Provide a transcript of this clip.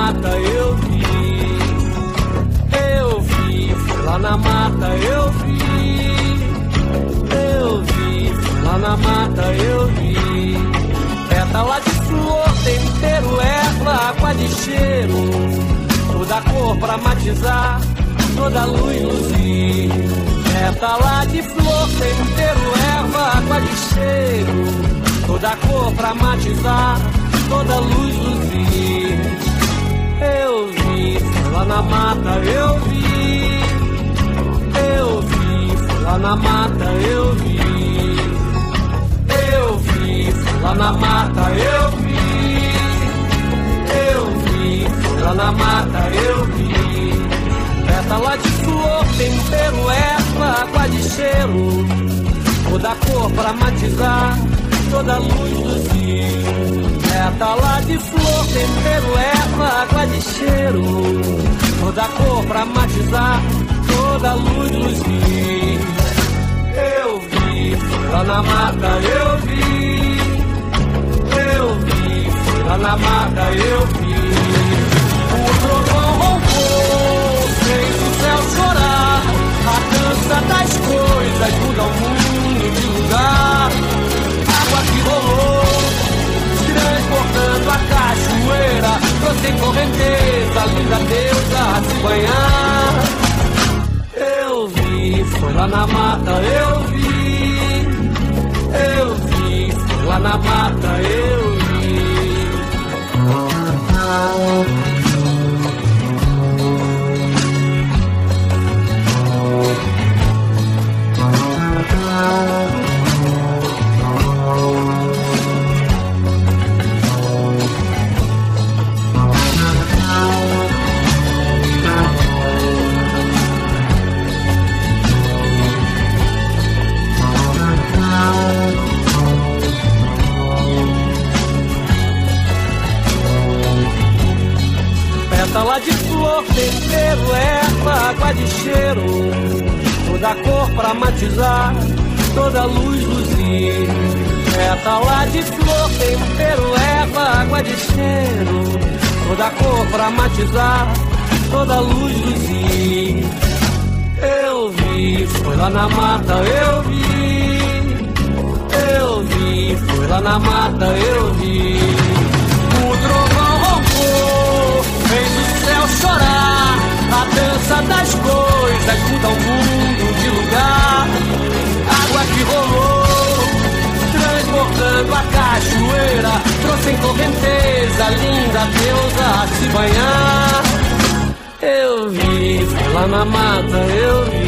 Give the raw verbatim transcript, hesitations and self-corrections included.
mata, eu vi. Eu vi, fui lá na mata, eu vi. Eu vi, fui lá na mata, eu vi. Pétala de flor, tempero, erva, água de cheiro, toda cor pra matizar, toda luz luzir. Pétala de flor, tempero, erva, água de cheiro, toda cor pra matizar, toda luz luzir. Eu vi, fui lá na mata, eu vi. Eu vi, fui lá na mata, eu vi. Eu vi, fui lá na mata, eu vi. Eu vi, fui lá na mata, eu vi. Pétala de flor, tempero, erva, água de cheiro, toda cor pra matizar, toda luz luzir. Pétala de flor, tempero, erva, água de cheiro, toda cor pra matizar, toda luz luzir. Eu vi, fui lá na mata, eu vi. Eu vi, fui lá na mata, eu vi. O trovão roncou, fez o céu chorar. A dança das coisas muda o mundo de lugar. Água que rolou, transportando a cachoeira, trouxe em correnteza, linda deusa a se banhar. Eu vi, foi lá na mata, eu vi. Eu vi, foi lá na mata, eu vi. Pétala de flor, tempero, erva, água de cheiro, toda cor pra matizar, toda luz luzir. Pétala de flor, tempero, erva, água de cheiro, toda cor pra matizar, toda luz luzir. Eu vi, foi lá na mata, eu vi. Eu vi, foi lá na mata, eu vi. O trovão roncou, fez o céu chorar. A dança das coisas muda o mundo de lugar. Água que rolou, transportando a cachoeira, trouxe em correnteza, linda deusa a se banhar. Eu vi, fui lá na mata, eu vi.